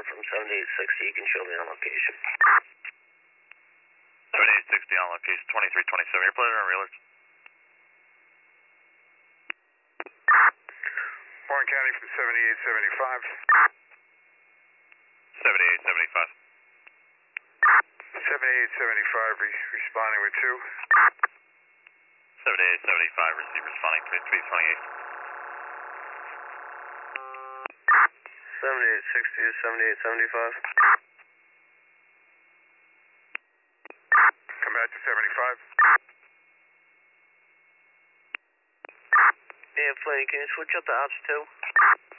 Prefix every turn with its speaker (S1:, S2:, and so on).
S1: from 7860, you can show me on location.
S2: 7860 on location, 2327. Your pleasure on reelers.
S3: Warren County from 7875.
S2: 7875.
S3: 7875 responding with 2.
S2: 7875, receive responding to 328.
S1: 7860 to 7875.
S3: Come back to 75.
S1: Yeah, Flanny, can you switch up the ops too?